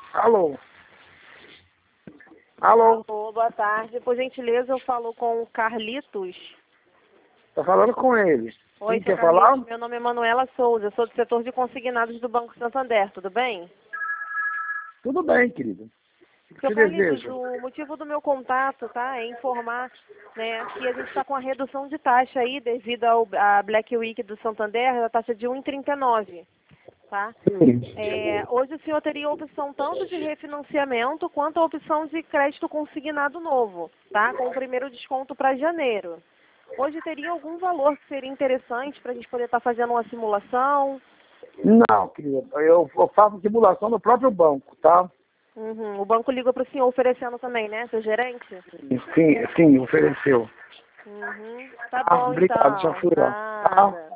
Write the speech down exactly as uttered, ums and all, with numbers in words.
Alô? Alô? Alô, boa tarde. Por gentileza, eu falo com o Carlitos. Tá falando com ele. Oi, Quem seu quer Carlitos. falar? Meu nome é Manuela Souza. Eu sou do setor de consignados do Banco Santander. Tudo bem? Tudo bem, querido. O que Seu você Carlitos, deseja? o motivo do meu contato, tá, é informar, né, que a gente está com a redução de taxa aí devido ao à Black Week do Santander, a taxa de um vírgula trinta e nove, tá? Sim. É, hoje o senhor teria a opção tanto de refinanciamento quanto a opção de crédito consignado novo, tá? Com o primeiro desconto para janeiro. Hoje teria algum valor que seria interessante para a gente poder estar fazendo uma simulação? Não, querido. Eu, eu faço simulação no próprio banco, tá? Uhum. O banco ligou para o senhor oferecendo também, né, seu gerente? Sim, sim, ofereceu. Uhum. Tá Ah, bom, obrigado, já então. fui lá. Tá? Nada.